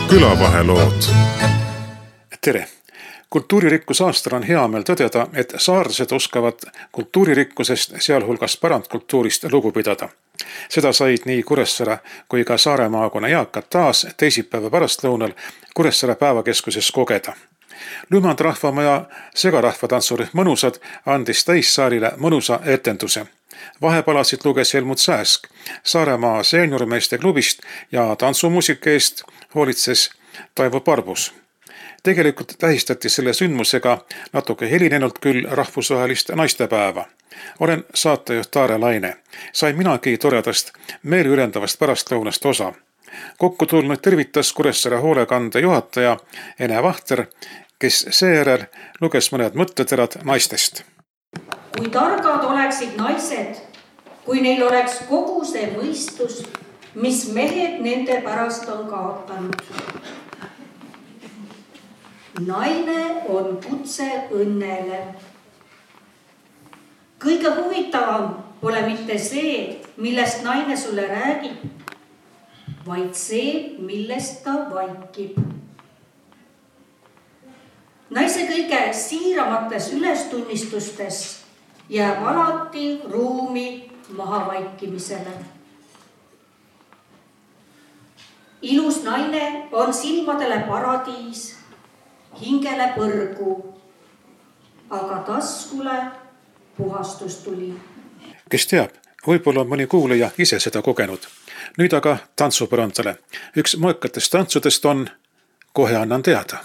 külavahelood. Tere! Kultuuririkkuse aastal on hea meel tõdeda, et saarlased oskavad kultuuririkkusest, sealhulgas pärandkultuurist lugu pidada. Seda said nii Kuressaare kui ka Saare maakonna eakad taas teisipäeva pärastlõunal Kuressaare päevakeskuses kogeda. Lühmand rahvamaja segarahvatantsuri Mõnusad andis täissaalile mõnusa etenduse. Vahepalasid luges Helmut Sääsk Saaremaa seeniormeeste klubist ja tantsumuusika eest hoolitses Taivo Parbus. Tegelikult tähistati selle sündmusega natuke helinenult küll rahvusvahelist naistepäeva. Olen saatejuht Taare Laine. Sain minagi toredast meeliülendavast pärastlõunast osa. Kokku tulnud tervitas Kuressaare hoolekande juhataja Ene Vahter, kes seejärel luges mõned mõtteterad naistest. Kui targad oleksid naised, kui neil oleks kogu see mõistus, mis mehed nende pärast on kaotanud. Naine on kutse õnnele. Kõige huvitavam pole mitte see, millest naine sulle räägib, vaid see, millest ta vaikib. Naise kõige siiramates ülestunnistustes jääb alati ruumi mahavaikimisele. Ilus naine on silmadele paradiis, hingele põrgu, aga taskule puhastus tuli. Kes teab, võib-olla on mõni kuulaja ise seda kogenud. Nüüd aga tantsupõrandale. Üks moekatest tantsudest on Kohe annan teada.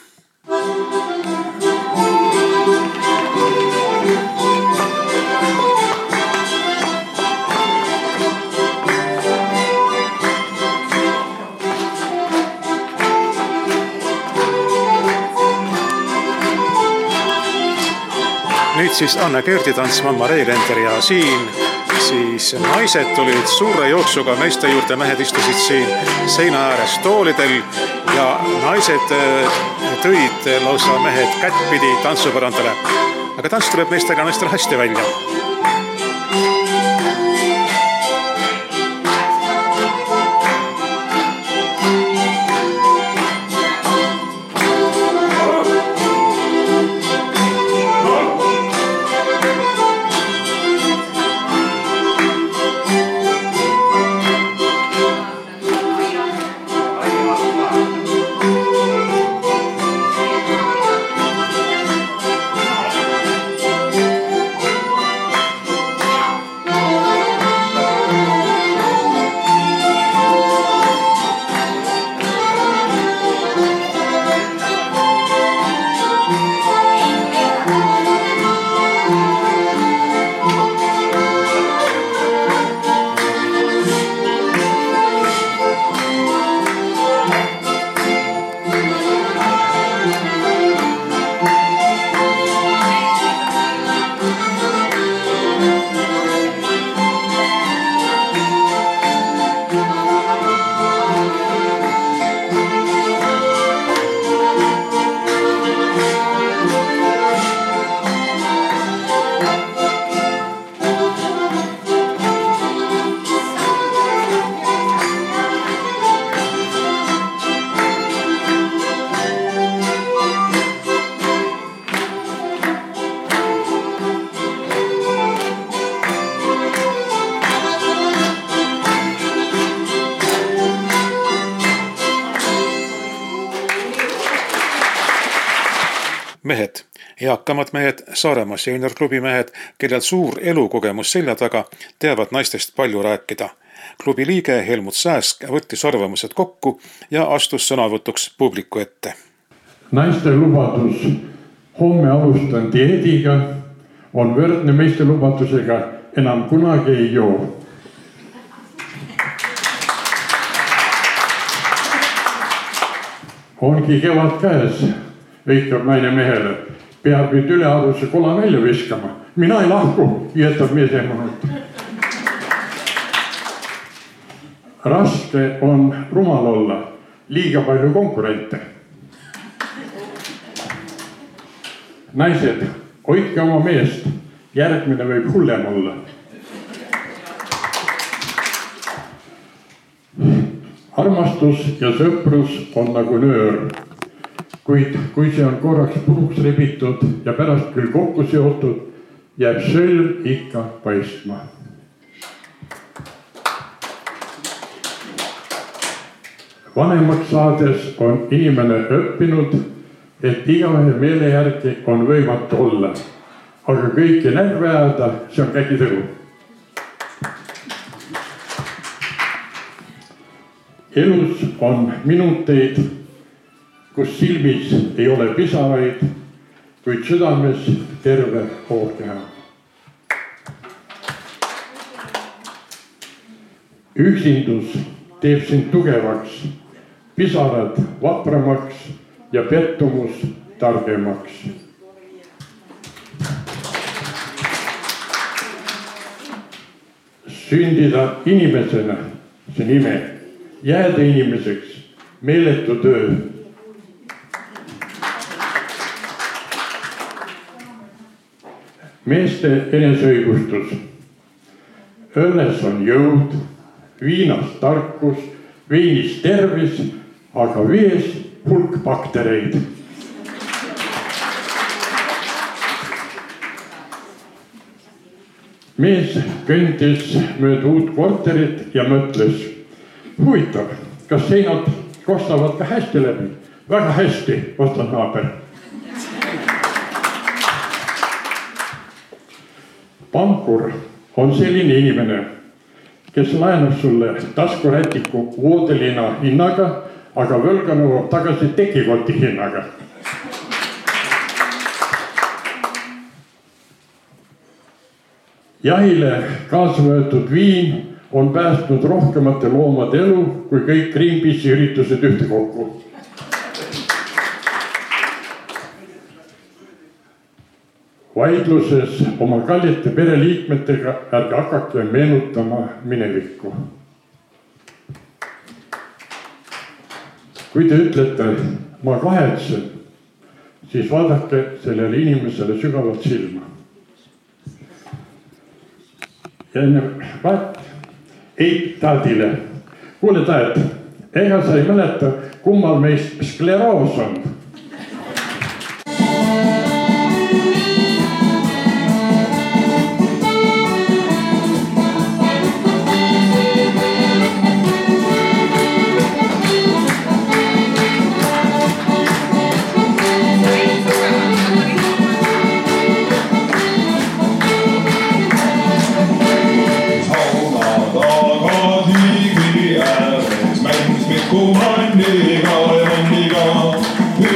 Nüüd siis Anne Kerdi tants Mamma Reilender ja siin siis naised tulid suure jooksuga meeste juurde, mehed istusid siin seina ääres toolidel ja naised tõid lausa mehed kättpidi tantsupõrandale. Aga tants tuleb meestel ja naistel hästi välja. Mehed, eakamad mehed, Saaremaa seeniorklubi mehed, kellel suur elukogemus selja taga, teavad naistest palju rääkida. Klubi liige Helmut Sääsk võttis arvamused kokku ja astus sõnavõtuks publiku ette. Naiste lubadus homme alustan dieediga on võrdne meeste lubadusega enam kunagi ei joo. Ongi kevad käes. Ütleb naine mehele, peab nüüd ülearvuse kola välja viskama. Mina ei lahku, jätab mees emunult. Raske on rumal olla, liiga palju konkurente. Naised, hoidke oma meest, järgmine võib hullem olla. armastus ja sõprus on nagu nöör. Kuid kui see on korraks puruks rebitud ja pärast küll kokku seotud, jääb sõlm ikka paistma. Vanemaks saades on inimene õppinud, et igaühe meele järgi on võimatu olla, aga kõiki närve ajada, see on käkitõgu. Elus on minuteid, kus silmis ei ole pisaraid, kuid südames terve hoolkeha. Üksindus teeb sind tugevaks, pisarad vapramaks ja pettumus targemaks. Sündida inimesena, see nime, jääda inimeseks, meeletu töö. Meeste eneseõigustus. Õlles on jõud, viinas tarkus, veinis tervis, aga vees hulk baktereid. Mees kõndis mööda uut korterit ja mõtles, huvitav, kas seinad kostavad ka hästi läbi? Väga hästi, vastas naaber. Pankur on selline inimene, kes laenab sulle taskurätiku voodilina hinnaga, aga võlga nõuab tagasi tekikoti hinnaga. Jahile kaasa võetud viin on päästnud rohkemate loomade elu kui kõik Greenpeace'i üritused ühtekokku. Vaidluses oma kallite pereliikmetega ärge hakake meenutama minevikku. Kui te ütlete, ma kahetsen, siis vaadake sellele inimesele sügavalt silma. Ja enne vaat Eit taadile. Kuule taed, ega sa ei mäleta, kummal meist skleroos on? Kumandiga ja mandiga,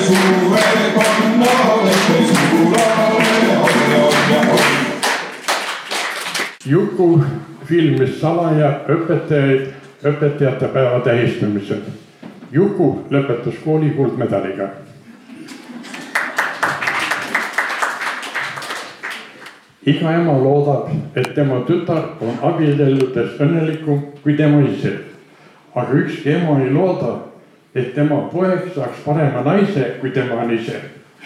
Juku filmis salaja õpetajate päeva tähistamisel. Juku lõpetas kooli kuldmedaliga. Iga ema loodab, et tema tütar on abielludes õnnelikum kui tema ise. Aga ükski ema ei looda, et tema poeg saaks parema naise kui tema on ise.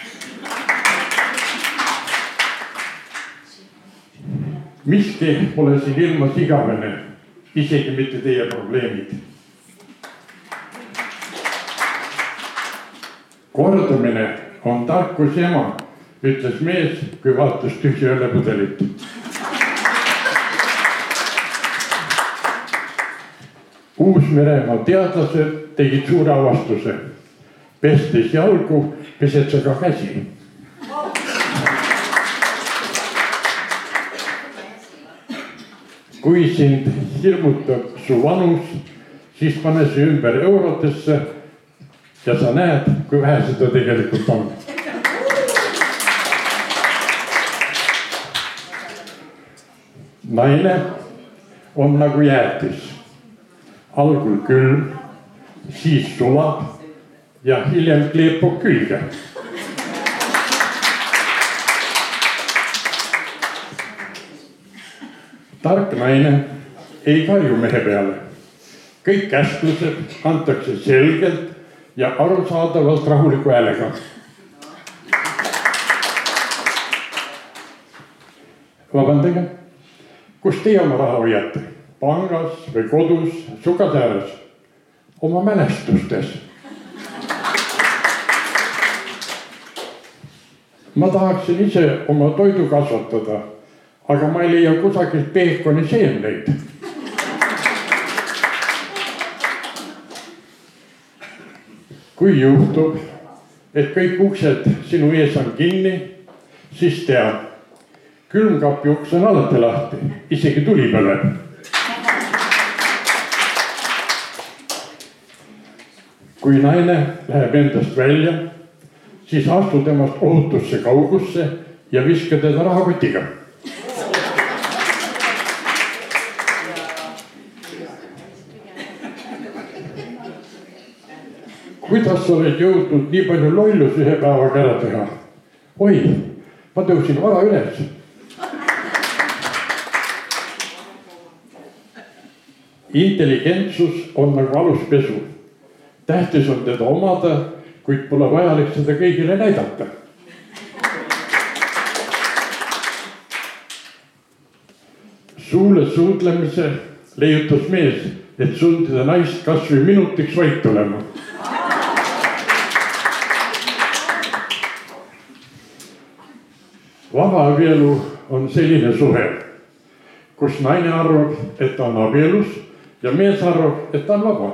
Miski pole siin ilmas igavene, isegi mitte teie probleemid. Kordumine on tarkus ema, ütles mees, kui vaatas tühja õllepudelit. Uus-Meremaa teadlased tegid suure avastuse. Pestes jalgu, pesed sa ka käsi. Kui sind hirmutab su vanus, siis pane see ümber eurotesse ja sa näed, kui vähe seda tegelikult on. Naine on nagu jäätis. Algul külm, siis sulab ja hiljem kleepub külge. Tark naine ei karju mehe peale. Kõik käsklused antakse selgelt ja arusaadavalt rahuliku häälega. Vabandage, kus teie oma raha hoiate? Pangas või kodus, sugasääres? Oma mälestustes. Ma tahaksin ise oma toidu kasvatada, aga ma ei leia kusagilt peekoni seemneid. Kui juhtub, et kõik uksed sinu ees on kinni, siis tead, külmkapi uks on alati lahti, isegi tuli põleb. Kui naine läheb endast välja, siis astu temast ohutusse kaugusse ja viska teda rahakotiga. Kuidas sa oled jõudnud nii palju lollus ühe päevaga ära teha? Oi, ma tõusin vara üles. Intelligentsus on nagu aluspesu. Tähtis on teda omada, kuid pole vajalik seda kõigile näidata. Suule suudlemise leiutas mees, et sundida naist kas või minutiks vait tulema. Vaba abielu on selline suhe, kus naine arvab, et ta on abielus ja mees arvab, et ta on vaba.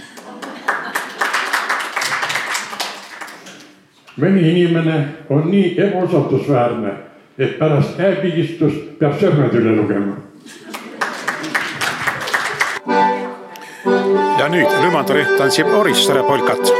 Mõni inimene on nii ebaosatusväärne, et pärast käepigistust peab sõrmed üle lugema. Ja nüüd Lümandori tantsib Orissaare polkat.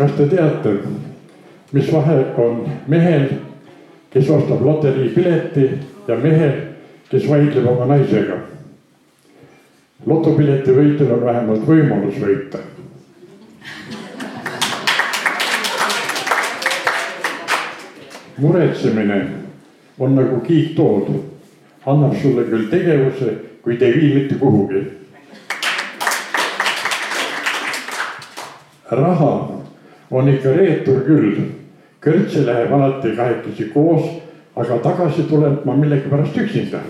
Kas te teate, mis vahe on mehel, kes ostab loteriipileti ja mehel, kes vaidleb oma naisega? Lotopileti võitel on vähemalt võimalus võita. Muretsemine on nagu kiiktood. Annab sulle küll tegevuse, kuid ei vii mitte kuhugi. Raha on ikka reetur küll. Kõrtsi läheb alati kahekesi koos, aga tagasi tuleb ma millegi pärast üksinda.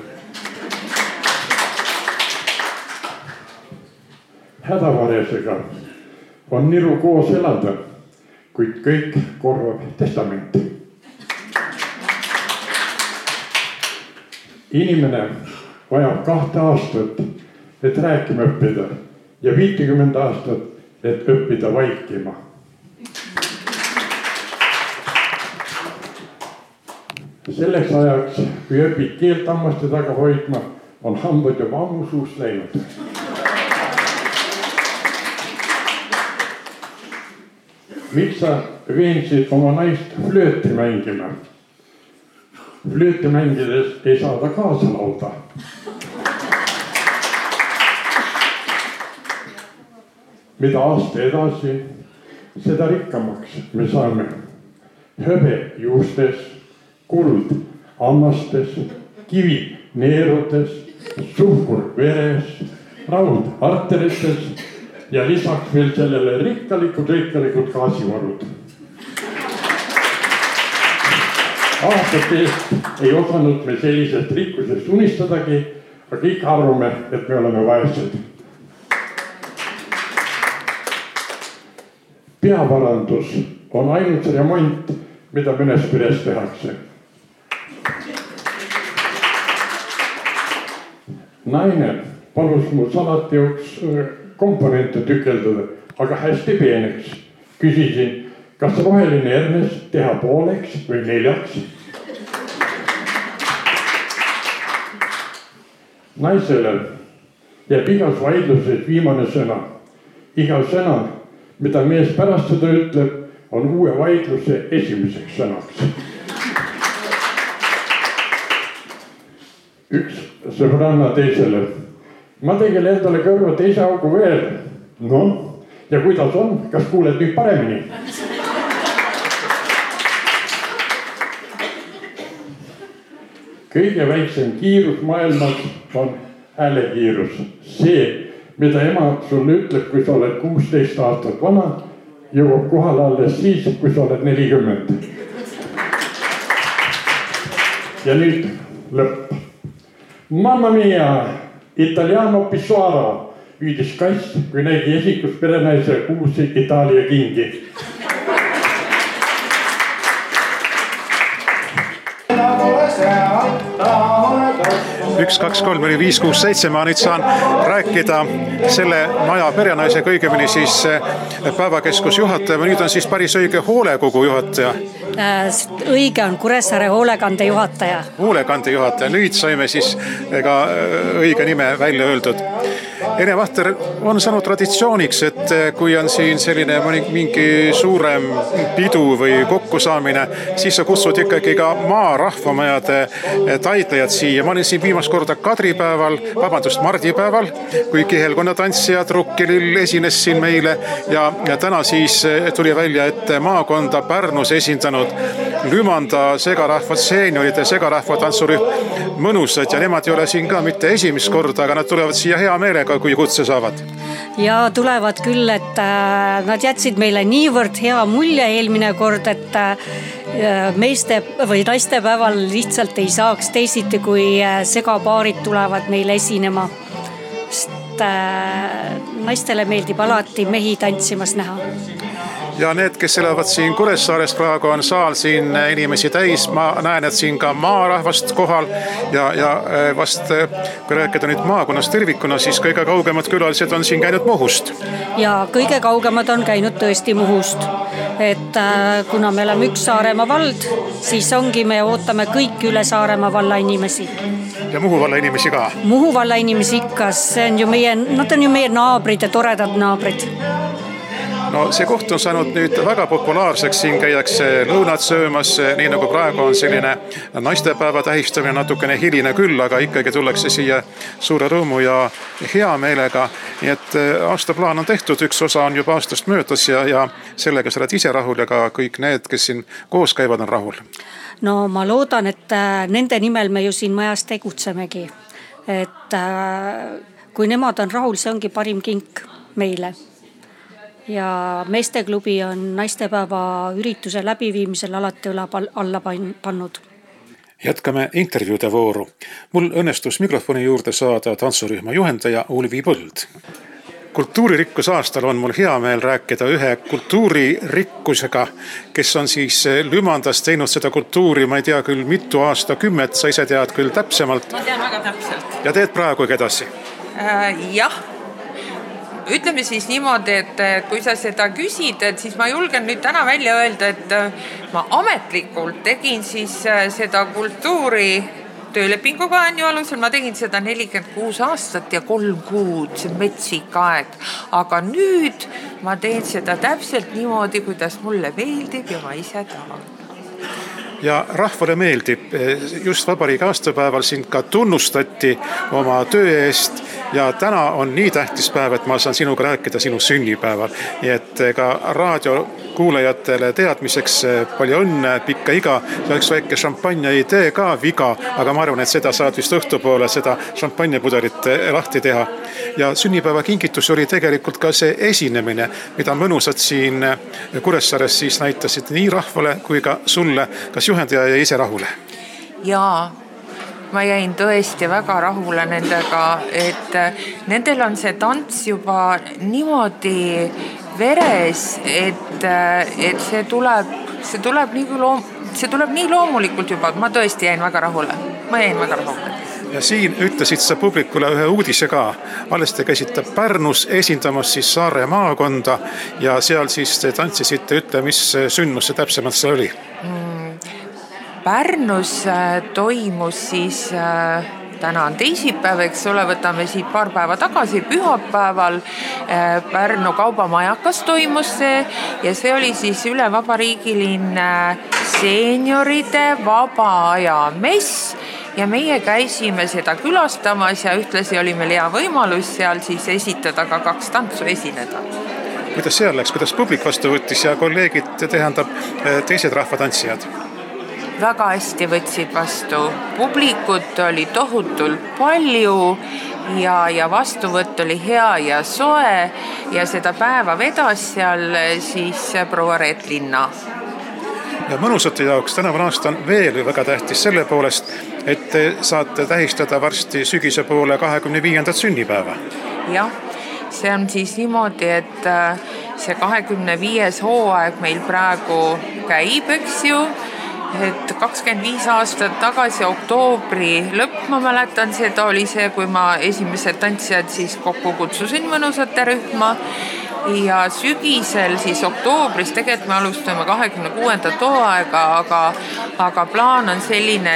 Hädavarjesega on niru koos elada, kuid kõik korvab testamenti. Inimene vajab 2 aastat, et rääkima õppida ja 50 aastat, et õppida vaikima. Selleks ajaks, kui õpid keelt hammaste taga hoidma, on hambad juba ammu suust läinud. Miks sa veensid oma naist flööti mängima? Flööti mängides ei saa ta kaasa laulda. Mida aasta edasi, seda rikkamaks me saame. Höbe juustes, kuld hammastes, kivi neerudes, suhkur veres, raud arterites ja lisaks veel sellele rikkalikud gaasivarud. Aastate eest ei osanud me sellisest rikkusest unistadagi, aga ikka arvame, et me oleme vaesed. Peaparandus on ainult remont, mida mõnes peres tehakse. Naine palus mul salati jaoks komponente tükeldada, aga hästi peeneks. Küsisin, kas roheline hernes teha pooleks või 4. Naisele jääb igas vaidluses viimane sõna. Iga sõna, mida mees pärast seda ütleb, on uue vaidluse esimeseks sõnaks. Üks sõbranna teisele. Ma tegele endale kõrva teise augu veel. No, ja kuidas on? Kas kuuled nüüd paremini? Kõige väiksem kiirus maailmas on häälekiirus. See, mida ema sulle ütleb, kui sa oled 16 aastat vana, jõuab kohale alles siis, kui sa oled 40. Ja nüüd lõpp. Mamma mia, italiano pissuaro, hüüdis kass, kui nägi esikus perenaise uusi Itaalia kingi. 1, 2, 3, 4, 5, 6, 7. Ma nüüd saan rääkida selle maja perenaise kõigemini siis päevakeskusjuhataja, või nüüd on siis päris õige hoolekogu juhataja. Õige on Kuressaare hoolekande juhataja. Hoolekande juhataja, nüüd saime siis ka õige nime välja öeldud. Ene Vahter, on saanud traditsiooniks, et kui on siin selline mingi suurem pidu või kokkusaamine, siis sa kutsud ikkagi ka maa rahvamajade taidlejad siia. Ma olin siin viimast korda mardipäeval, kui kihelkonnatantsijad Rukkilill esines siin meile ja täna siis tuli välja, et maakonda Pärnus esindanud Lümanda segarahvad, seenioride segarahva tantsurühm Mõnusad ja nemad ei ole siin ka mitte esimest korda, aga nad tulevad siia hea meelega, kui kutse saavad. Ja tulevad küll, et nad jätsid meile niivõrd hea mulje eelmine kord, et meeste või naiste päeval lihtsalt ei saaks teisiti, kui segapaarid tulevad meile esinema. Sest naistele meeldib alati mehi tantsimas näha. Ja need, kes elavad siin Kuressaarest, praegu on saal siin inimesi täis. Ma näen, et siin ka maarahvast kohal ja vast, kui rääkida nüüd maakonnast tervikuna, siis kõige kaugemad külalised on siin käinud Muhust. Ja kõige kaugemad on käinud tõesti Muhust. Et kuna me oleme üks Saaremaa vald, siis ongi, me ootame kõik üle Saaremaa valla inimesi. Ja Muhu valla inimesi ka? Muhu valla inimesi ikka, nad on ju meie naabrid ja toredad naabrid. No see koht on saanud nüüd väga populaarseks, siin käiakse lõunat söömas, nii nagu praegu on selline naistepäeva tähistamine natukene hiline küll, aga ikkagi tullakse siia suure rõõmu ja hea meelega. Nii et aastaplaan on tehtud, üks osa on juba aastast möödas ja sellega sa oled ise rahul ja ka kõik need, kes siin koos käivad, on rahul. No ma loodan, et nende nimel me ju siin majas tegutsemegi. Et kui nemad on rahul, see ongi parim kink meile. Ja meesteklubi on naistepäeva ürituse läbiviimisel alati alla pannud. Jätkame intervjuude vooru. Mul õnnestus mikrofoni juurde saada tantsurühma juhendaja Ulvi Põld. Kultuuririkkus aastal on mul hea meel rääkida ühe kultuuririkkusega, kes on siis Lümandas teinud seda kultuuri, ma ei tea küll mitu aastakümmet, sa ise tead küll täpsemalt. Ma tean väga täpselt. Ja teed praegu edasi? Jah. Ütleme siis niimoodi, et kui sa seda küsid, et siis ma julgen nüüd täna välja öelda, et ma ametlikult tegin siis seda kultuuri töölepinguga alusel, ma tegin seda 46 aastat ja 3 kuud, see metsik aeg. Aga nüüd ma teen seda täpselt niimoodi, kuidas mulle meeldib ja ma ise tahan. Ja rahvale meeldib, just vabariigi aastapäeval sind ka tunnustati oma töö eest ja täna on nii tähtis päev, et ma saan sinuga rääkida sinu sünnipäeval. Nii et ka raadiokuulajatele teadmiseks palju õnne, pikka iga, ja üks väike šampanja ei tee ka viga, aga ma arvan, et seda saad vist õhtupoole seda šampanjapudelit lahti teha. Ja sünnipäeva kingitus oli tegelikult ka see esinemine, mida mõnusad siin Kuressaares siis näitasid nii rahvale kui ka sulle, kas juhendaja jäi ise rahule? Jaa, ma jäin tõesti väga rahule nendega, et nendel on see tants juba niimoodi veres, et see tuleb nii loomulikult juba, ma tõesti jäin väga rahule. Ja siin ütlesid sa publikule ühe uudise ka. Alles te käisite Pärnus esindamas siis Saare maakonda ja seal siis te tantsisite, ütle, mis sündmus see täpsemalt see oli? Pärnus toimus siis, täna on teisipäev, eks ole, võtame siit paar päeva tagasi, pühapäeval Pärnu kaubamajakas toimus see ja see oli siis üle vabariigiline seenioride vaba aja mess ja meie käisime seda külastamas ja ühtlasi oli meil hea võimalus seal siis esitada ka 2 tantsu esineda. Kuidas seal läks, kuidas publik vastu võttis ja kolleegid, tähendab teised rahvatantsijad? Väga hästi võtsid vastu. Publikut oli tohutult palju ja vastuvõtt oli hea ja soe ja seda päeva vedas seal siis proua Reet Linna. Ja mõnusate jaoks tänaval aasta on veel väga tähtis selle poolest, et te saate tähistada varsti sügise poole 25. sünnipäeva. Jah, see on siis niimoodi, et see 25. hooaeg meil praegu käib, eks ju, et 25 aastat tagasi oktoobri lõpp, ma mäletan, seda oli see, kui ma esimesed tantsijad siis kokku kutsusin mõnusate rühma ja sügisel siis oktoobris tegelikult me alustame 26. hooaega, aga plaan on selline,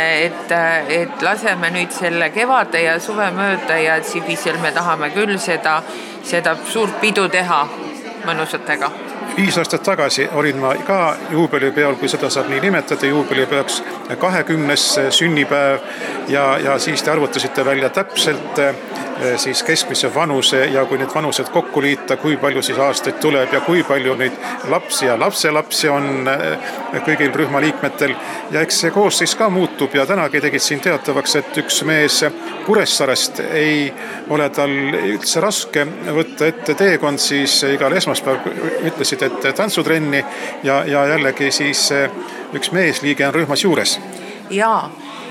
et laseme nüüd selle kevade ja suve mööda ja sügisel me tahame küll seda suurt pidu teha mõnusatega. 5 aastat tagasi olin ma ka juubelipeol, kui seda saab nii nimetada, juubelipeoks 20. sünnipäev ja siis te arvutasite välja täpselt siis keskmise vanuse ja kui need vanused kokku liita, kui palju siis aastaid tuleb ja kui palju neid lapsi ja lapselapsi on kõigil rühmaliikmetel ja eks see koosseis ka muutub ja tänagi tegid siin teatavaks, et üks mees Kuressaarest ei ole tal üldse raske võtta ette teekond, siis igal esmaspäev ütlesid, et tantsutrenni ja jällegi siis üks meesliige on rühmas juures. Jaa,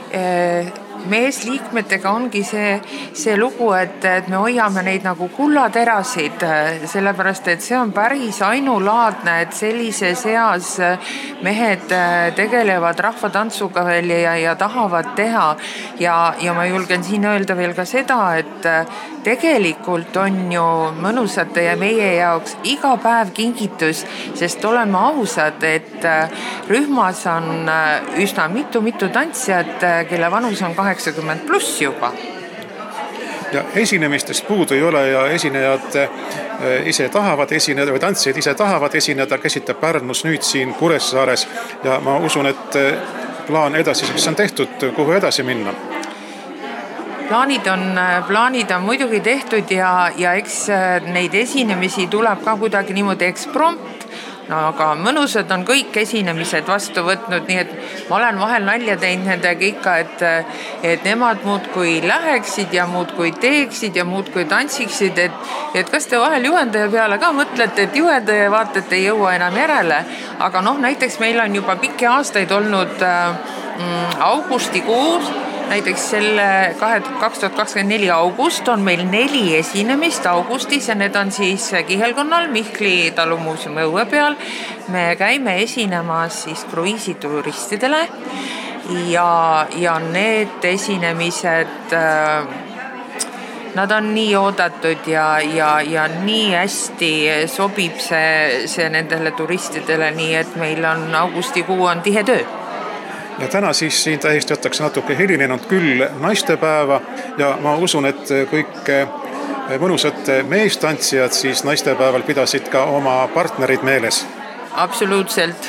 meesliikmetega ongi see lugu, et me hoiame neid nagu kullaterasid, sellepärast, et see on päris ainulaadne, et sellises eas mehed tegelevad rahvatantsuga veel ja tahavad teha ja ma julgen siin öelda veel ka seda, et tegelikult on ju mõnusate ja meie jaoks iga päev kingitus, sest oleme ausad, et rühmas on üsna mitu tantsijat, kelle vanus on 80+ juba. Ja esinemistest puudu ei ole ja esinejad ise tahavad esineda või tantsijad ise tahavad esineda, käsitab Pärnus nüüd siin Kuressaares ja ma usun, et plaan edasiseks on tehtud, kuhu edasi minna. Plaanid on muidugi tehtud ja eks neid esinemisi tuleb ka kuidagi niimoodi eksprompt. No aga mõnusad on kõik esinemised vastu võtnud, nii et ma olen vahel nalja teinud nendega ikka, et nemad muudkui läheksid ja muudkui teeksid ja muudkui tantsiksid, et kas te vahel juhendaja peale ka mõtlete, et juhendaja vaatate, ei jõua enam järele, aga näiteks meil on juba pikki aastaid olnud augustikuus, näiteks selle 2024 august on meil 4 esinemist augustis ja need on siis Kihelkonnal Mihkli talumuuseumi õue peal. Me käime esinemas siis kruiisituristidele ja need esinemised, nad on nii oodatud ja nii hästi sobib see nendele turistidele, nii et meil on augustikuu on tihe töö. Ja täna siis siin tähistatakse natuke hilinenud küll naistepäeva ja ma usun, et kõik mõnusad meestantsijad siis naistepäeval pidasid ka oma partnerid meeles. Absoluutselt.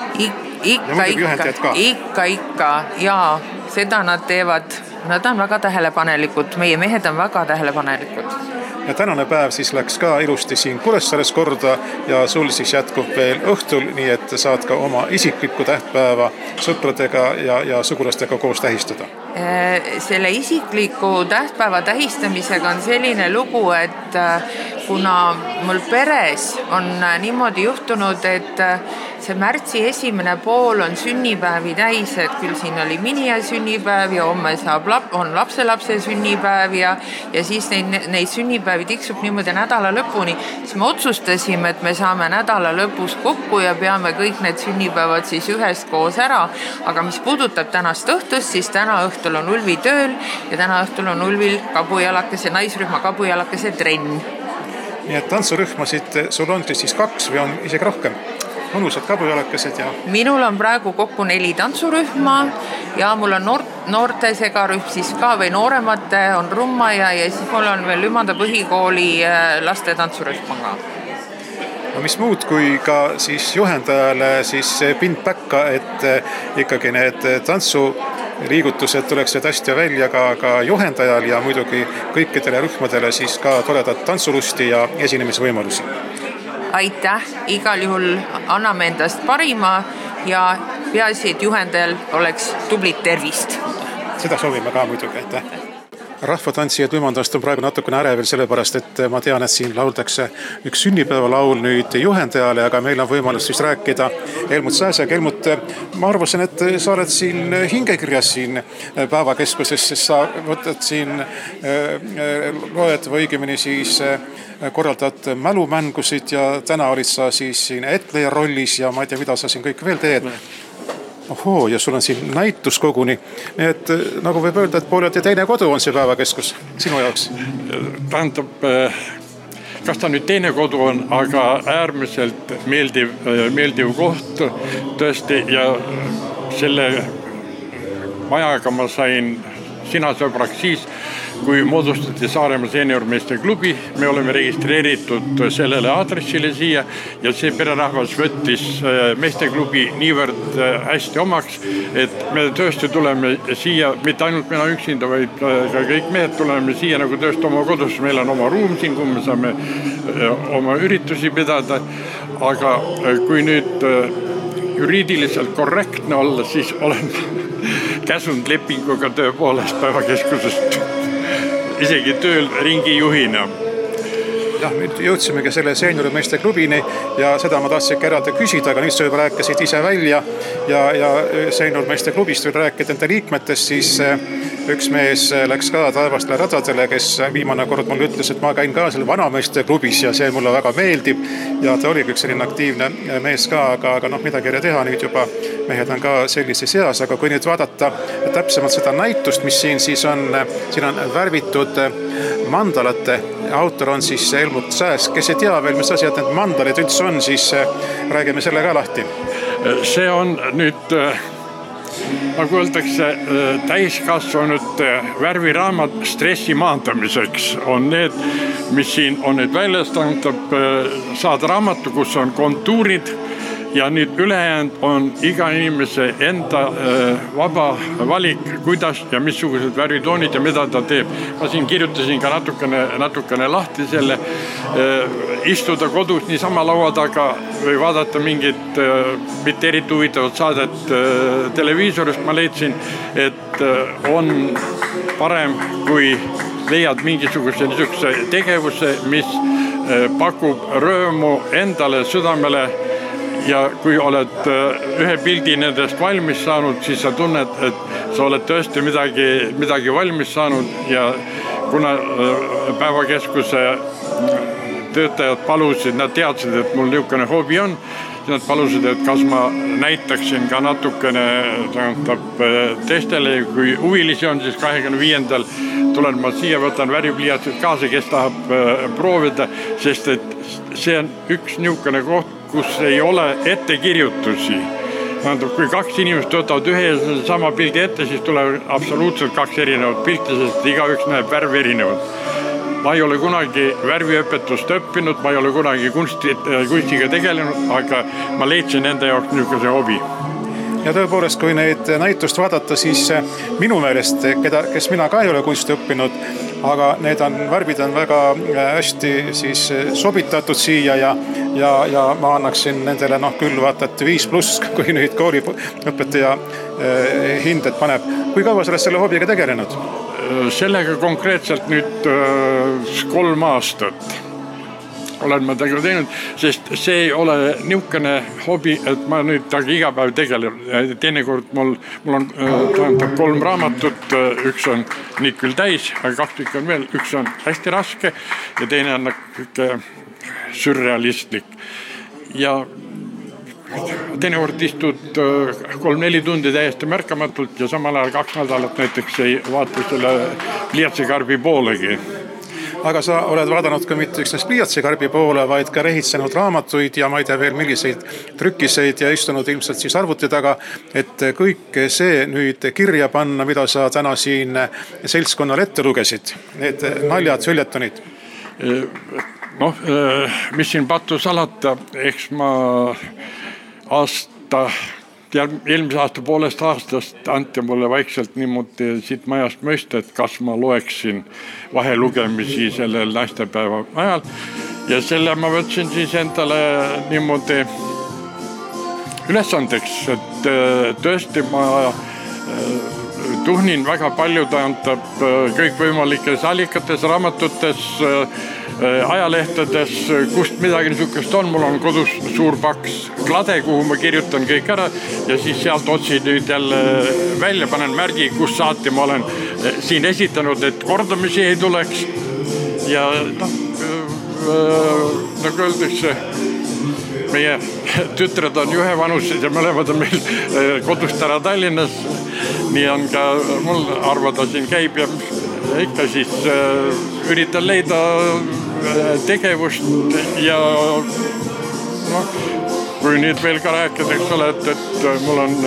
Ikka. Ja seda nad teevad. Nad on väga tähelepanelikud. Meie mehed on väga tähelepanelikud. Ja tänane päev siis läks ka ilusti siin Kuressaares korda ja sul siis jätkub veel õhtul, nii et saad ka oma isiklikku tähtpäeva sõpradega ja sugulastega koos tähistada. Selle isikliku tähtpäeva tähistamisega on selline lugu, et kuna mul peres on niimoodi juhtunud, et see märtsi esimene pool on sünnipäevi täis, et küll siin oli minija sünnipäev ja homme on lapselapse sünnipäev ja siis neid sünnipäevi tiksub niimoodi nädala lõpuni, siis me otsustasime, et me saame nädala lõpus kokku ja peame kõik need sünnipäevad siis üheskoos ära, aga mis puudutab tänast õhtust, siis täna õhtul on Ulvi tööl ja täna õhtul on Ulvil naisrühma kabujalakese trenn. Nii et tantsurühmasid sul on siis 2 või on isegi rohkem? Mõnusad kabujalakesed ja... Minul on praegu kokku 4 tantsurühma ja mul on noorte segarühm siis ka või nooremate on rummaja ja siis mul on veel Ümanda põhikooli laste tantsurühma ka. No mis muud kui ka siis juhendajale siis pind päkka, et ikkagi need tantsuriigutused tuleksid hästi välja ka juhendajal ja muidugi kõikidele rühmadele siis ka toredat tantsulusti ja esinemisvõimalusi. Aitäh, igal juhul anname endast parima ja peaasi, et juhendajal oleks tublit tervist. Seda soovime ka muidugi, aitäh. Rahvatantsijad Ümandast on praegu natukene ärevil sellepärast, et ma tean, et siin lauldakse üks sünnipäevalaul nüüd juhendajale, aga meil on võimalus siis rääkida Helmut Sääsega. Helmut, ma arvasin, et sa oled siin hingekirjas siin päevakeskuses, sest sa võtad siin, loed või õigemini siis korraldad mälumängusid ja täna olid sa siis siin etleja rollis ja ma ei tea, mida sa siin kõik veel teed. Ohoo, ja sul on siin näitus koguni. Nii et nagu võib öelda, et pooleldi teine kodu on see päevakeskus sinu jaoks. Tähendab, kas ta nüüd teine kodu on, aga äärmiselt meeldiv koht tõesti ja selle majaga ma sain sina sõbraks siis, kui moodustati Saaremaa seeniormeeste klubi. Me oleme registreeritud sellele aadressile siia ja see pererahvas võttis meesteklubi niivõrd hästi omaks, et me tõesti tuleme siia, mitte ainult mina üksinda, vaid ka kõik mehed tuleme siia nagu tõesti oma kodus. Meil on oma ruum siin, kui me saame oma üritusi pidada, aga kui nüüd juriidiliselt korrektne olla, siis olen käsunud lepinguga tõepoolest päevakeskusest isegi tööl ringijuhina. jah, nüüd jõudsimegi selle seeniorimeeste klubini ja seda ma tahtsin eraldi küsida, aga nüüd sa juba rääkisid ise välja ja seeniorimeeste klubist või rääkida enda liikmetest, siis üks mees läks ka taevastele radadele, kes viimane kord mulle ütles, et ma käin ka selle vanameeste klubis ja see mulle väga meeldib ja ta oligi üks selline aktiivne mees ka, aga midagi ei teha, nüüd juba mehed on ka sellises eas, aga kui nüüd vaadata täpsemalt seda näitust, mis siin on värvitud mandalate, autor on siis Helmut Sääs, kes ei tea veel, mis asjad need mandalid üldse on, siis räägime selle ka lahti. See on nüüd nagu öeldakse, täiskasvanute värviraamat stressi maandamiseks on need, mis siin on nüüd väljas, tähendab saad raamatu, kus on kontuurid ja nüüd ülejäänud on iga inimese enda vaba valik, kuidas ja missugused värvitoonid ja mida ta teeb. Ma siin kirjutasin ka natukene lahti selle, istuda kodus niisama laua taga või vaadata mingit mitte eriti huvitavat saadet televiisorist. Ma leidsin, et on parem, kui leiad mingisuguse niisuguse tegevuse, mis pakub rõõmu endale, südamele. Ja kui oled ühe pildi nendest valmis saanud, siis sa tunned, et sa oled tõesti midagi valmis saanud ja kuna päevakeskuse töötajad palusid, nad teadsid, et mul niisugune hobi on, siis nad palusid, et kas ma näitaksin ka natukene teistele, kui huvilisi on, siis 25. tulen ma siia, võtan värvipliiatsid kaasa, kes tahab proovida, sest et see on üks niisugune koht, kus ei ole ettekirjutusi. Kui kaks inimest võtavad ühe ja sama pildi ette, siis tuleb absoluutselt kaks erinevat pilti, sest igaüks näeb värvi erinevat. Ma ei ole kunagi värviõpetust õppinud, ma ei ole kunagi kunstiga tegelenud, aga ma leidsin enda jaoks niisuguse hobi. Ja tõepoolest, kui neid näitust vaadata, siis minu meelest, kes mina ka ei ole kunsti õppinud, aga need värvid on väga hästi siis sobitatud siia ja ma annaksin nendele küll vaata, et 5+, kui nüüd kooliõpetaja hinded paneb. Kui kaua sa oled selle hobiga tegelenud? Sellega konkreetselt nüüd 3 aastat olen ma teinud, sest see ei ole niisugune hobi, et ma nüüd iga päev tegelen. Teinekord mul on 3 raamatut, üks on nii küll täis, aga 2 tükki on veel, üks on hästi raske ja teine on sürrealistlik. Ja teinekord istud 3-4 tundi täiesti märkamatult ja samal ajal 2 nädalat näiteks ei vaata selle pliiatsikarbi poolegi. Aga sa oled vaadanud ka mitte üksnes pliiatsikarbi poole, vaid ka rehitsenud raamatuid ja ma ei tea veel milliseid trükkiseid ja istunud ilmselt siis arvuti taga, et kõik see nüüd kirja panna, mida sa täna siin seltskonnal ette lugesid, need naljad, följetonid. Mis siin pattu salata, eks ma eelmise aasta poolest aastast anti mulle vaikselt niimoodi siit majast mõista, et kas ma loeksin vahelugemisi sellel naistepäeva ajal ja selle ma võtsin siis endale niimoodi ülesandeks, et tõesti ma tuhnin väga palju, tähendab kõikvõimalikes allikates, raamatutes, ajalehtedes, kust midagi niisugust on. Mul on kodus suur paks klade, kuhu ma kirjutan kõik ära ja siis sealt otsin nüüd jälle välja, panen märgi, kus saati ma olen siin esitanud, et kordamisi ei tuleks. Ja nagu öeldakse, meie tütred on ühe vanused ja mõlemad on meil kodust ära Tallinnas. Nii on ka mul arvada siin käib ja ikka siis üritan leida tegevust ja kui nüüd veel ka rääkida, eks ole, et mul on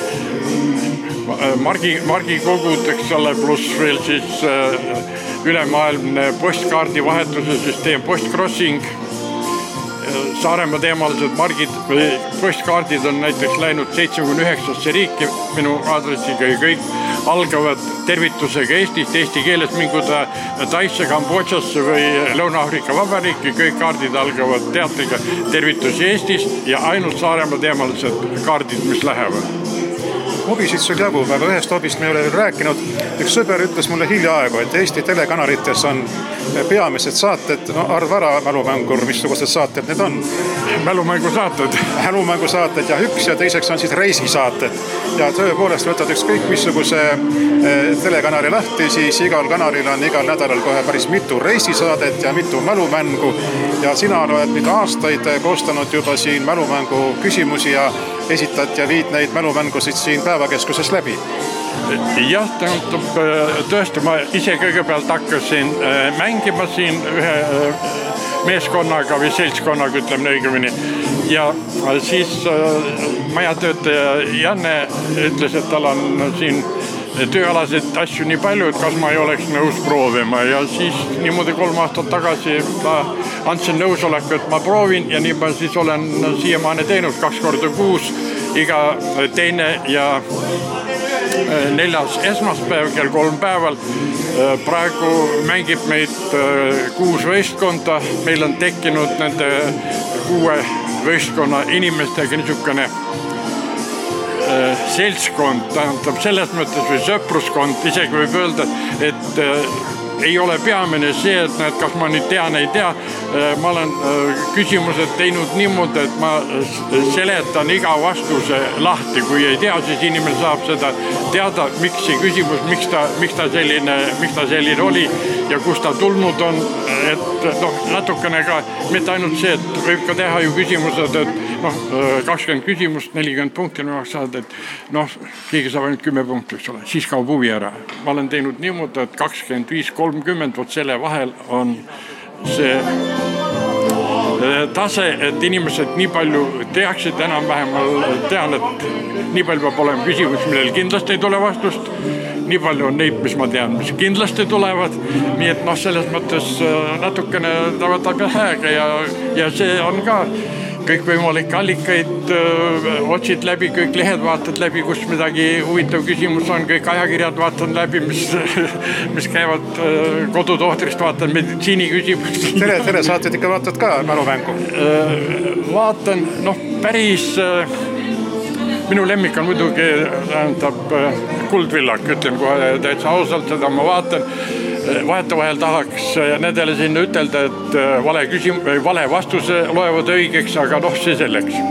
margikogud, eks ole, pluss veel siis ülemaailmne postkaardi vahetuse süsteem, postcrossing, Saaremaa teemalised margid või postkaardid on näiteks läinud 79 riiki minu aadressiga ja kõik algavad tervitusega Eestist, eesti keeles minguda Taisse, Kambodžasse või Lõuna-Aafrika Vabariiki, kõik kaardid algavad teatega tervitusi Eestist ja ainult Saaremaa teemalised kaardid, mis lähevad. Hobisid sul jagub, aga ühest hobist me ei ole veel rääkinud. Üks sõber ütles mulle hiljaaegu, et Eesti telekanalites on peamised saated, arv ära mälumängur, missugused saated need on? Mälumängusaated. Mälumängusaated ja üks ja teiseks on siis reisisaated. Ja tõepoolest võtad ükskõik missuguse telekanali lahti, siis igal kanalil on igal nädalal kohe päris mitu reisisaadet ja mitu mälumängu. Ja sina oled nüüd aastaid koostanud juba siin mälumängu küsimusi ja esitad ja viid neid mälumängusid siin päevakeskuses läbi. Jah, tõesti, ma ise kõigepealt hakkasin mängima siin ühe meeskonnaga või seltskonnaga, ütleme õigemini. Ja siis majatöötaja Janne ütles, et tal on siin tööalasid asju nii palju, et kas ma ei oleks nõus proovima. Ja siis niimoodi 3 aastat tagasi ma andsin nõusoleku, et ma proovin ja nii ma siis olen siiamaani teinud 2 korda kuus, iga teine ja 4. esmaspäev kell 3 päeval. Praegu mängib meid 6 võistkonda. Meil on tekkinud nende 6 võistkonna inimestega niisugune seltskond, tähendab selles mõttes või sõpruskond, isegi võib öelda, et ei ole peamine see, et kas ma nüüd tean, ei tea. Ma olen küsimused teinud niimoodi, et ma seletan iga vastuse lahti. Kui ei tea, siis inimene saab seda teada, miks see küsimus, miks ta selline oli ja kust ta tulnud on. Et natukene ka, mitte ainult see, et võib ka teha ju küsimused, et 20 küsimust, 40 punkti saad, et keegi saab ainult 10 punkti, eks ole, siis kaob huvi ära. Ma olen teinud niimoodi, et 25-30, vot selle vahel on see tase, et inimesed nii palju teaksid, enam-vähem ma tean, et nii palju peab olema küsimus, millel kindlasti ei tule vastust. Nii palju on neid, mis ma tean, mis kindlasti tulevad. Nii et selles mõttes natukene ta võtab hääga ja see on ka kõik võimalikke allikaid otsid läbi, kõik lehed vaatad läbi, kus midagi huvitav küsimus on, kõik ajakirjad vaatan läbi, mis käivad kodutohtrist, vaatan meditsiini küsimus. Tere saated ikka vaatad ka mälumängu? Vaatan, päris minu lemmik on muidugi Kuldvillak, ütlen kohe täitsa ausalt, seda ma vaatan. Vahetevahel tahaks nendele sinna ütelda, et vale vastuse loevad õigeks, aga see selleks.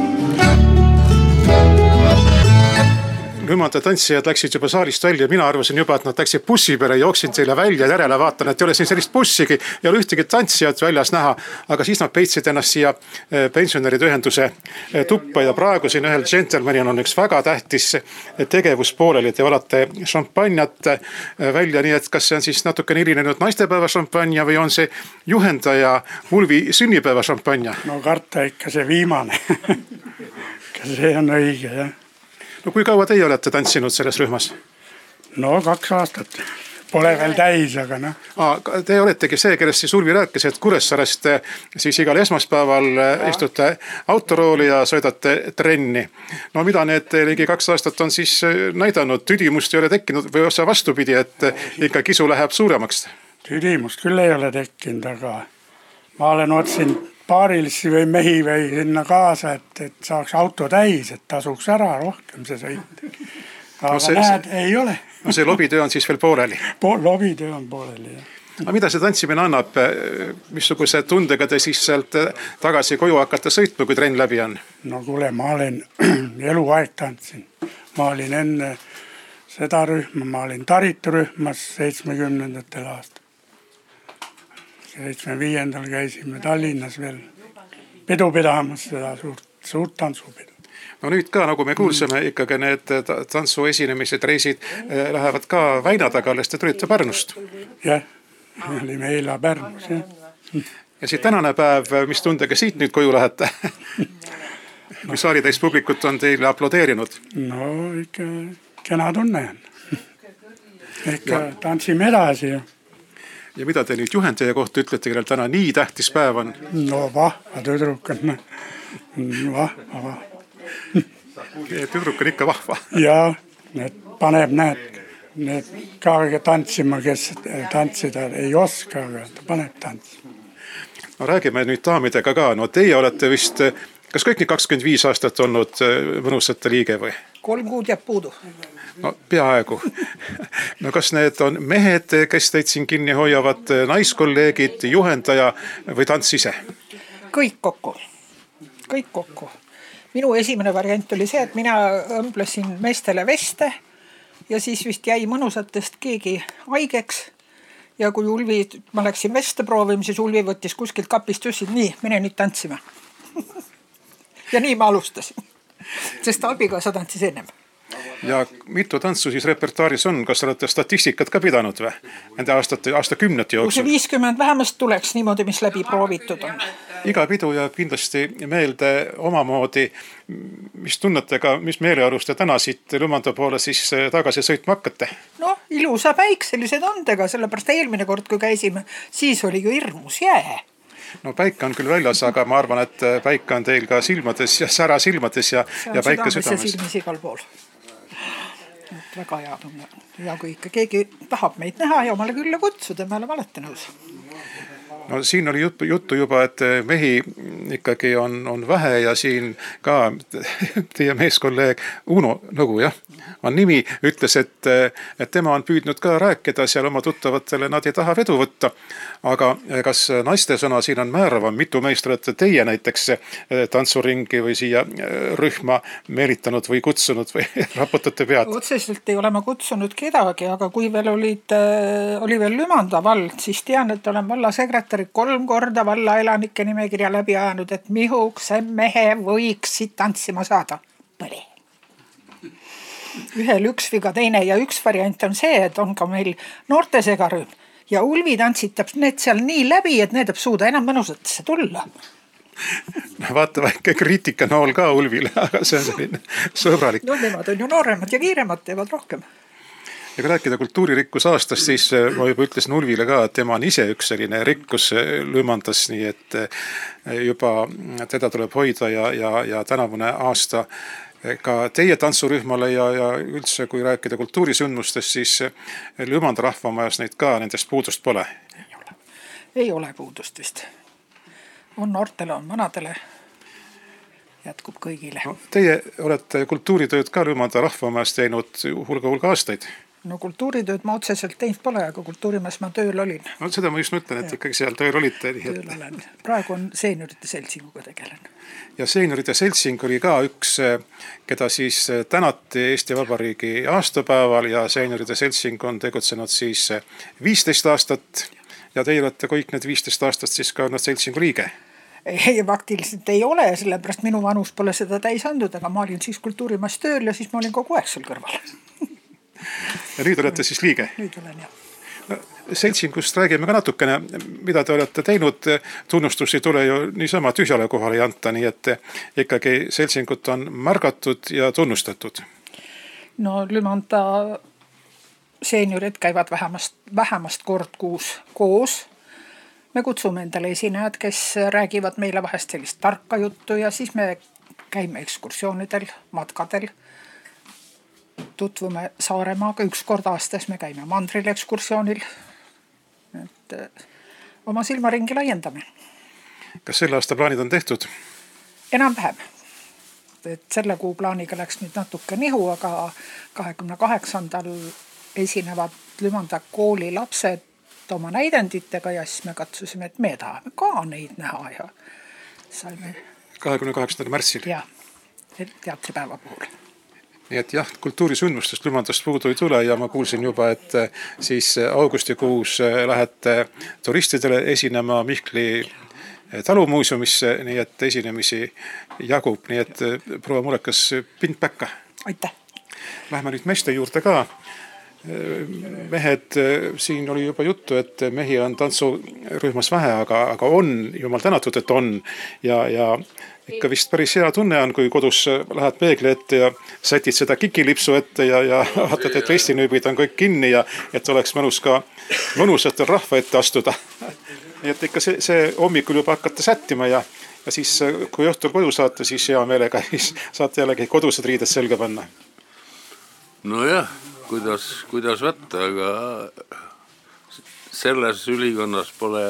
Ümade tantsijad läksid juba saalist välja. Mina arvasin juba, et nad läksid bussi peale, jooksin teile välja järele, vaatan, et ei ole siin sellist bussigi, ei ole ühtegi tantsijat väljas näha, aga siis nad peitsid ennast siia pensionäride ühenduse tuppa ja praegu siin ühel džentelmanil on üks väga tähtis tegevus pooleli. Te olete šampanjat välja, nii et kas see on siis natuke hilinenud naistepäeva šampanja või on see juhendaja Ulvi sünnipäeva šampanja? Karta ikka see viimane. See on õige, jah. Kui kaua teie olete tantsinud selles rühmas? 2 aastat. Pole veel täis, aga Te oletegi see, kellest siis Ulvi rääkis, et Kuressaarest siis igal esmaspäeval istute autorooli ja sõidate trenni. Mida need ligi 2 aastat on siis näidanud? Tüdimust ei ole tekkinud või osa vastupidi, et ikka kisu läheb suuremaks? Tüdimust küll ei ole tekkinud, aga ma olen otsinud paarilisi või mehi või sinna kaasa, et saaks auto täis, et tasuks ära rohkem see sõit. Aga näed, ei ole. See lobitöö on siis veel pooleli? Lobitöö on pooleli, jah. Aga mida see tantsimine annab? Missuguse tundega te siis sealt tagasi koju hakkate sõitma, kui trenn läbi on? Kuule, ma olen eluaeg tantsin. Ma olin enne seda rühma, ma olin Taritu rühmas 70. aastal. 75. käisime Tallinnas veel pidu pidamas seda suurt tantsupidu. Nüüd ka, nagu me kuulsime, ikkagi need tantsu esinemised, reisid lähevad ka väina taga, alles te tulite Pärnust. Jah, olime eila Pärnus, jah. Ja siit tänane päev, mis tundega siit nüüd koju lähete? Kui saalitäis publikut on teile aplodeerinud? Ikka kena tunne on. Ikka tantsime edasi, jah. Ja mida te nüüd juhendaja kohta ütlete, kellel täna nii tähtis päev on? Vahva tüdruk on. Vahva. Tüdruk on ikka vahva. Jaa, paneb need ka tantsima, kes tantsida ei oska, aga ta paneb tantsima. Räägime nüüd daamidega ka. Teie olete vist, kas kõik nii 25 aastat olnud mõnusate liige või? 3 kuud jääb puudu. Peaaegu. Kas need on mehed, kes teid siin kinni hoiavad, naiskolleegid, juhendaja või tants ise? Kõik kokku. Minu esimene variant oli see, et mina õmblesin meestele veste ja siis vist jäi mõnusatest keegi haigeks. Ja kui ma läksin veste proovima, siis Ulvi võttis kuskilt kapist üssid, nii, mine nüüd tantsima. Ja nii ma alustasin, sest abikaasa tantsis ennem. Ja mitu tantsu siis repertuaaris on, kas olete statistikat ka pidanud või? Nende aastakümnete jooksul? Kui see 50 vähemast tuleks niimoodi, mis läbi proovitud on. Iga pidu jääb kindlasti meelde omamoodi. Mis tunnetega, mis meeleolust ja täna siit Lümanda poole siis tagasi sõitma hakkate? No, ilusa päikselised ondega, sellepärast eelmine kord, kui käisime, siis oli ju hirmus jää. No päike on küll väljas, aga ma arvan, et päike on teil ka silmades ja sära silmades ja päike südames. See on silmis igal pool. Et väga hea tunne. Ja kui ikka keegi tahab meid näha ja omale külla kutsuda, me oleme alati nõus. No siin oli juttu juba, et mehi ikkagi on vähe ja siin ka teie meeskolleeg Uno Nõgu, jah, on nimi, ütles, et tema on püüdnud ka rääkida seal oma tuttavatele, nad ei taha vedu võtta. Aga kas naiste sõna siin on määravam? Mitu meist olete teie näiteks tantsuringi või siia rühma meelitanud või kutsunud või raputate pead? Otseselt ei ole ma kutsunud kedagi, aga kui veel oli veel Lümanda vald, siis tean, et olen valla sekretäri 3 korda valla elanike nimekirja läbi ajanud, et mihukse mehe võiksid tantsima saada. Põle. Ühel üks viga teine ja üks variant on see, et on ka meil noorte segarühm ja Ulvi tantsitab need seal nii läbi, et need jääb suuda enam mõnusatesse tulla. Vaata väike kriitikanool ka Ulvile, aga see on selline sõbralik. No nemad on ju nooremad ja kiiremad, teevad rohkem. Ja kui rääkida kultuuririkkus aastast, siis ma juba ütlesin Ulvile ka, et tema on ise üks selline rikkus Lümandas, nii et juba teda tuleb hoida ja tänavune aasta ka teie tantsurühmale ja üldse, kui rääkida kultuurisündmustest, siis Lümanda rahvamajas neid ka, nendest puudust pole. Ei ole puudust vist. On noortele, on vanadele. Jätkub kõigile. No, teie olete kultuuritööd ka Lümanda rahvamajas teinud hulga aastaid. No kultuuritööd ma otseselt teinud pole, aga kultuurimajas ma tööl olin. No seda ma just mõtlen, et ikkagi seal tööl olite. Tööl olen. Praegu on seeniorite seltsinguga tegelen. Ja seeniorite seltsing oli ka üks, keda siis tänati Eesti Vabariigi aastapäeval ja seeniorite seltsing on tegutsenud siis 15 aastat ja teie olete kõik need 15 aastat siis ka olnud seltsingu liige. Ei, faktiliselt ei ole, sellepärast minu vanus pole seda täis andnud, aga ma olin siis kultuurimajas tööl ja siis ma olin kogu aeg seal kõrval. Ja nüüd olete siis liige? Nüüd olen, jah. Seltsingust räägime ka natukene, mida te olete teinud. Tunnustusi tule ju niisama tühjale kohale ei anta, nii et ikkagi seltsingut on märgatud ja tunnustatud. No Lümanda seeniorid käivad vähemast kord kuus koos. Me kutsume endale esinejad, kes räägivad meile vahest sellist tarka juttu ja siis me käime ekskursioonidel, matkadel. Tutvume Saaremaaga 1 kord aastas, me käime mandril ekskursioonil. Et oma silmaringi laiendame. Kas selle aasta plaanid on tehtud? Enam-vähem. Et selle kuu plaaniga läks nüüd natuke nihu, aga 28. esinevad Lümanda kooli lapsed oma näidenditega ja siis me katsusime, et me tahame ka neid näha ja saime 28. märtsil. Ja, teatripäeva puhul. Nii et jah, kultuurisündmustest Lümandast puudu ei tule ja ma kuulsin juba, et siis augustikuus lähete turistidele esinema Mihkli talumuuseumisse, nii et esinemisi jagub, nii et proua Murekas, pind päkka. Aitäh! Lähme nüüd meeste juurde ka. Mehed, siin oli juba juttu, et mehi on tantsurühmas vähe, aga on, jumal tänatud, et on ja ikka vist päris hea tunne on, kui kodus lähed peegli ette ja sätid seda kikilipsu ette ja vaatad, et vestinööbid on kõik kinni ja et oleks mõnus ka mõnusatel rahva ette astuda. Nii et ikka see hommikul juba hakkate sättima ja siis, kui õhtul koju saate, siis hea meelega saate jällegi kodused riided selga panna. No jah, kuidas võtta, aga selles ülikonnas pole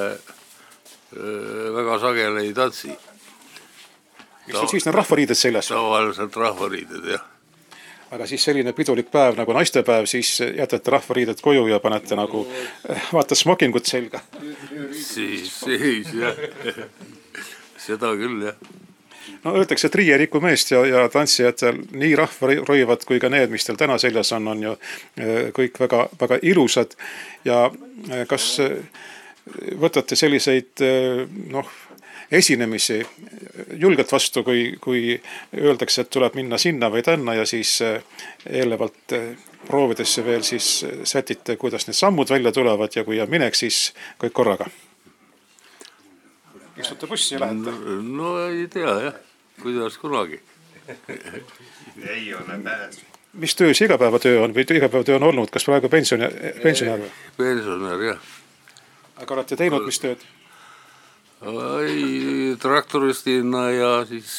väga sagele ei tantsi. Eks siis need rahvariided seljas? Tavaliselt rahvariided, jah. Aga siis selline pidulik päev nagu naistepäev, siis jätate rahvariided koju ja panete nagu vaata smokingut selga. Siis jah. Seda küll, jah. No öeldakse, et riie riku meest ja tantsijatel nii rahva roivad kui ka need, mis teil täna seljas on ju kõik väga, väga ilusad. Ja kas võtate selliseid esinemisi julgelt vastu, kui öeldakse, et tuleb minna sinna või tänna ja siis eelnevalt proovidesse veel siis sätite, kuidas need sammud välja tulevad ja kui on minek, siis kõik korraga. Istute bussi ja lähete? No ei tea jah, kuidas kunagi. Ei ole pääs. Mis töö see igapäevatöö on või igapäevatöö on olnud? Kas praegu pensionär? Pensionär, jah. Aga olete teinud mis tööd? Traktoristina ja siis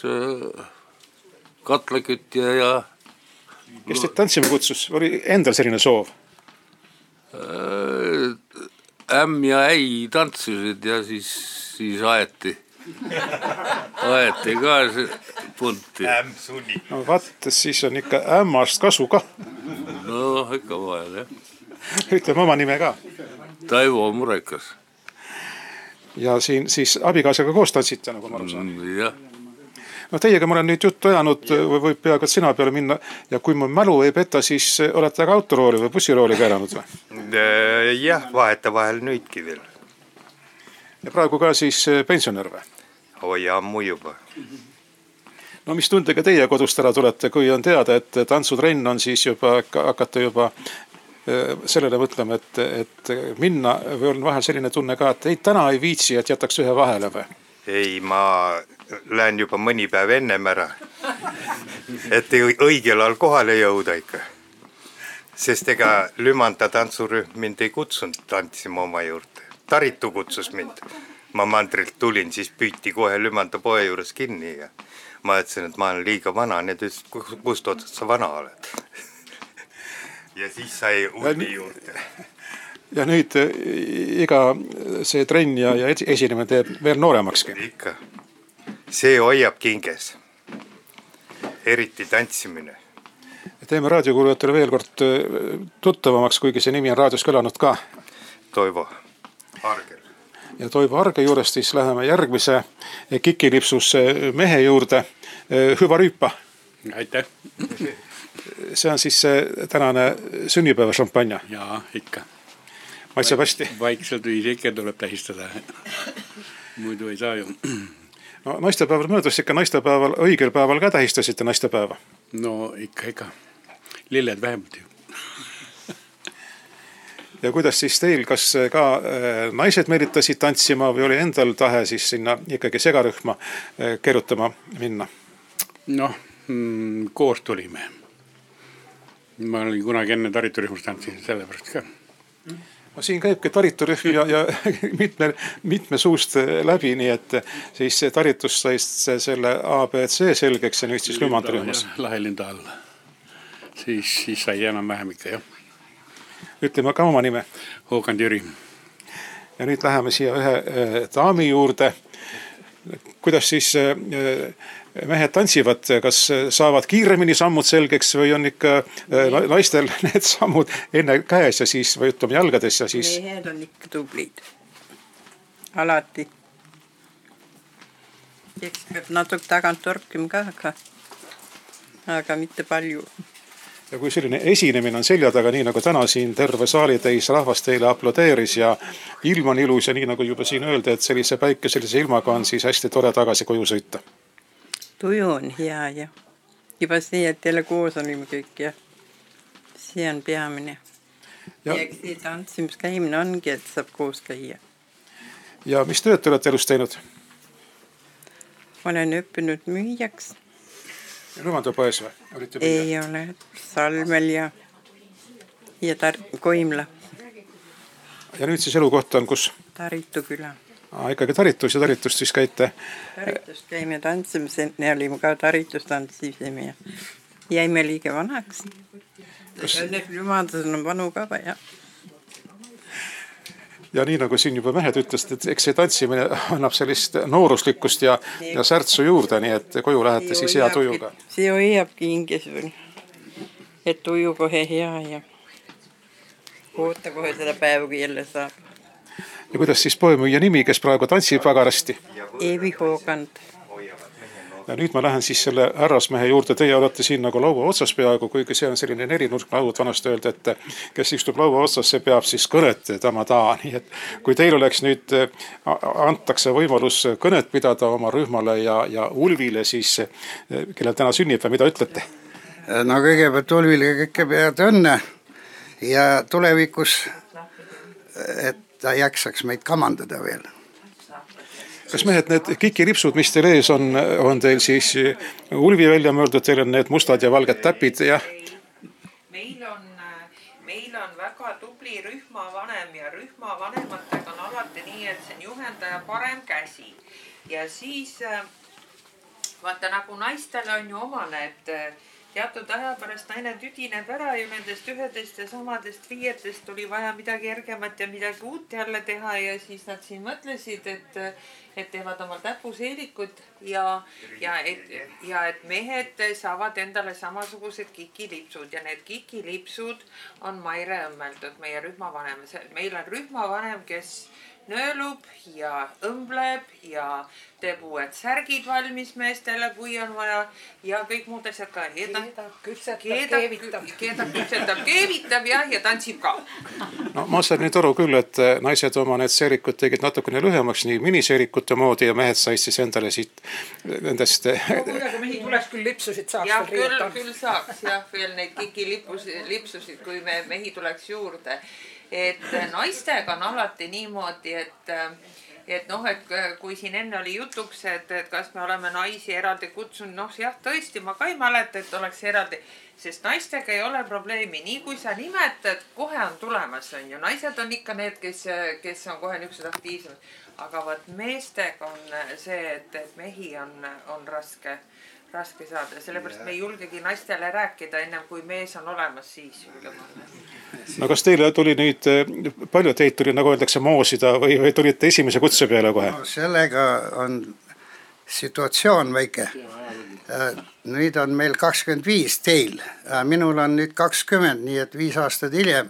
katlakütja ja... Kes teid tantsima kutsus? Oli endal selline soov? Ämm ja äi tantsisid ja siis aeti ka see punti. Ämm sunni. No vattes, siis on ikka ämmast kasu ka. No ikka vahel, jah. Ütleme oma nime ka. Taivo Murekas. Ja siin siis abikaasaga koos tantsite, nagu ma aru saan. Jah. No teiega ma olen nüüd juttu ajanud, võib peaaegu et sina peale minna ja kui mu mälu ei peta, siis olete ka autorooli või bussirooli kääranud või? Jah, vaheta vahel nüüdki veel. Ja praegu ka siis pensionär või? Oi, ammu juba. No mis tundega teie kodust ära tulete, kui on teada, et tantsutrenn on siis juba, hakata juba sellele mõtlema, et minna või on vahel selline tunne ka, et ei, täna ei viitsi, et jätaks ühe vahele või? Ei, ma lähen juba mõni päev ennem ära, et õigel ajal kohale jõuda ikka. Sest ega Lümanda tantsurühm mind ei kutsunud tantsima oma juurde. Taritu kutsus mind. Ma mandrilt tulin, siis püüti kohe Lümanda poe juures kinni ja ma ütlesin, et ma olen liiga vana. Need ütlesid, kust otsast sa vana oled? Ja siis sai uudi juurde. Ja nüüd iga see trenn ja esinemine teeb veel nooremakski. Ikka. See hoiab kinges. Eriti tantsimine. Teeme raadiokuulujatele veel kord tuttavamaks, kuigi see nimi on raadios kõlanud ka. Toivo Argel. Ja Toivo Arge juurest siis läheme järgmise kikilipsus mehe juurde. Hüva Rüüpa. Aitäh. See on siis tänane sünnipäeva šampanja. Jaa, ikka. Maitseb hästi. Vaikselt viisi ikka tuleb tähistada. Muidu ei saa ju. No naistepäeval möödus ikka naistepäeval, õigel päeval ka tähistasite naistepäeva. No ikka. Lilled vähemalt ju. Ja kuidas siis teil, kas ka naised meelitasid tantsima või oli endal tahe siis sinna ikkagi segarühma kerutama minna? Noh, koos tulime. Ma olin kunagi enne tariturühmust tantsin sellepärast ka. No siin käibki tariturühm ja mitme suust läbi, nii et siis taritus sai selle ABC selgeks ja nüüd siis Lümandarühmas. Lahelinda all. Siis sai enam vähem ikka, jah. Ütleme ka oma nime. Håkan Jüri. Ja nüüd läheme siia ühe daami juurde. Kuidas siis mehed tantsivad, kas saavad kiiremini sammud selgeks või on ikka naistel need sammud enne käes ja siis või ütleme jalgades ja siis... Mehed on ikka tublid. Alati. Eks peab natuke tagant torkima ka, aga mitte palju. Ja kui selline esinemine on selja taga, nii nagu täna siin terve saali täis rahvas teile aplodeeris ja ilm on ilus ja nii nagu juba siin öelda, et sellise päikeselise ilmaga on siis hästi tore tagasi koju sõita. Tuju on hea ja juba see, et teile koos olime kõik ja see on peamine. Ja eks see tantsimus käimine ongi, et saab koos käia. Ja mis tööd te olete elus teinud? Olen õppinud müüjaks. Lümanda poes või? Ei ole, Salmel ja Koimla. Ja nüüd siis elukoht on kus? Taritu küla. Ikkagi Taritus ja Taritust siis käite? Taritust käime tantsimise, ne olime ka Taritust tantsisime ja jäime liiga vanaks. Õnneks Lümandas on vanu ka vaja. Ja nii nagu siin juba mehed ütlesid, et eks see tantsimine annab sellist nooruslikkust ja särtsu juurde, nii et koju lähete siis hea tujuga. See hoiabki hinges veel, et tuju kohe hea ja oota kohe seda päeva, kui jälle saab. Ja kuidas siis poemüüja nimi, kes praegu tantsib väga rasti? Eevi Hoogand. Ja nüüd ma lähen siis selle härrasmehe juurde, teie olete siin nagu laua otsas peaaegu, kuigi see on selline nelinurk laud vanasti öelda, et kes istub laua otsas, see peab siis kõnet tema taha. Nii et kui teil oleks nüüd, antakse võimalus kõnet pidada oma rühmale ja Ulvile, siis kellel täna sünnib või mida ütlete? No kõigepealt Ulvile kõike pead õnne ja tulevikus, et ta jaksaks meid kamandada veel. Kas mehed, need kikilipsud, mis teil ees on teil siis Ulvi välja mõeldud, teil on need mustad ja valged täpid, jah? Meil on väga tubli rühmavanem ja rühmavanematega on alati nii, et see on juhendaja parem käsi. Ja siis, vaata nagu naistele on ju omane, et teatud aja pärast naine tüdineb ära ju nendest ühedest ja samadest riietest oli vaja midagi ergemat ja midagi uut jälle teha ja siis nad siin mõtlesid, et teevad omal täpuseelikut ja et mehed saavad endale samasugused kikilipsud ja need kikilipsud on Maire õmmeldud, meie rühmavanem. Meil on rühmavanem, kes nöölub ja õmbleb ja teeb uued särgid valmis meestele, kui on vaja ja kõik muud asjad ka. Keedab, keevitab ja tantsib ka. No ma saan nüüd aru küll, et naised oma need seerikud tegid natukene lühemaks, nii miniseerikute moodi ja mehed said siis endale siit nendest... No kuidagi mehi tuleks küll lipsusid saaks. Ja küll saaks jah veel neid kikilipsusid, kui mehi tuleks juurde. Et naistega on alati niimoodi, et kui siin enne oli jutuks, et kas me oleme naisi eraldi kutsunud, jah, tõesti, ma ka ei mäleta, et oleks eraldi, sest naistega ei ole probleemi. Nii kui sa nimetad, kohe on tulemas, on ju. Naised on ikka need, kes on kohe niisugused aktiivsemad. Aga vaat meestega on see, et mehi on raske saada. Sellepärast me ei julgegi naistele rääkida ennem, kui mees on olemas, siis julgema. No kas teile tuli nüüd, palju teid tuli, nagu öeldakse, moosida või tulite esimese kutse peale kohe? No, sellega on situatsioon väike. Nüüd on meil 25 teil. Minul on nüüd 20, nii et 5 aastat hiljem.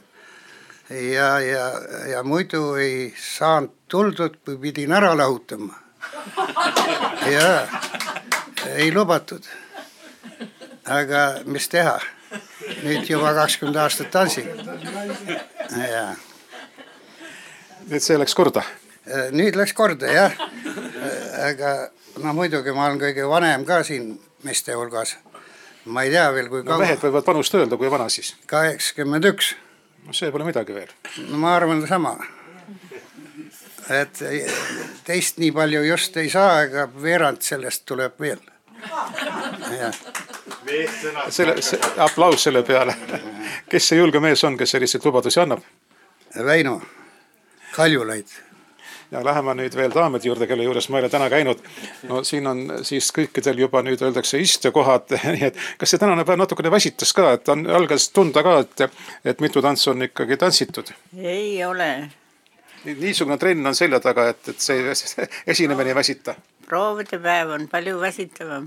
Ja muidu ei saanud tuldud, kui pidin ära lahutama. Ja ei lubatud. Aga mis teha? Nüüd juba 20 aastat tansi. Ja. Nüüd see läks korda? Nüüd läks korda, jah. Aga muidugi ma olen kõige vanem ka siin meeste hulgas. Ma ei tea veel, kui kaua. Mehed võivad vanust öelda, kui vana siis? 81. No see pole midagi veel. No ma arvan sama. Et teist nii palju just ei saa, aga veerand sellest tuleb veel. Ja. Aplaus selle peale. Kes see julge mees on, kes selliseid lubadusi annab? Väino, Kaljulaid. Ja läheme nüüd veel daamide juurde, kelle juures ma ei ole täna käinud. No siin on siis kõikidel juba nüüd öeldakse istekohad. Kas see tänane päev natukene väsitas ka, et algas tunda ka, et mitu tantsu on ikkagi tantsitud? Ei ole. Niisugune trenn on selja taga, et see esinemine ei väsita. Proovide päev on palju väsitavam.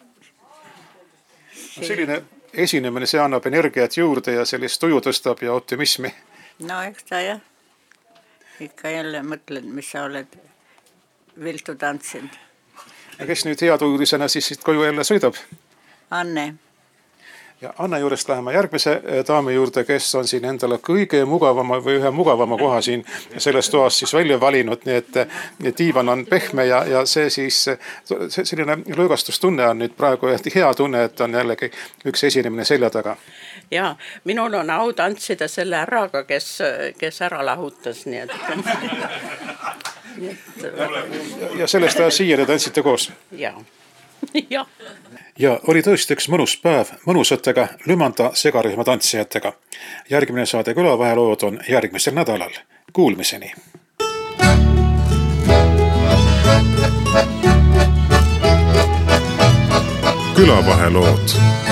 Selline esinemine, see annab energiat juurde ja sellist tuju tõstab ja optimismi. No eks ta jah. Ikka jälle mõtled, mis sa oled viltu tantsinud. Ja kes nüüd heatuulisena siis koju jälle sõidab? Anne. Ja Anne juurest läheme järgmise daami juurde, kes on siin endale kõige mugavama või ühe mugavama koha siin selles toas siis välja valinud, nii et diivan on pehme ja see siis selline lõõgastustunne on nüüd praegu hea tunne, et on jällegi üks esinemine selja taga. Ja, minul on au tantsida selle härraga, kes ära lahutas, nii et... Ja sellest ajast siia te tantsite koos? Jaa. Ja oli tõesti üks mõnus päev mõnusatega Lümanda segarühma tantsijatega. Järgmine saade Külavahelood on järgmisel nädalal. Kuulmiseni! Külavahelood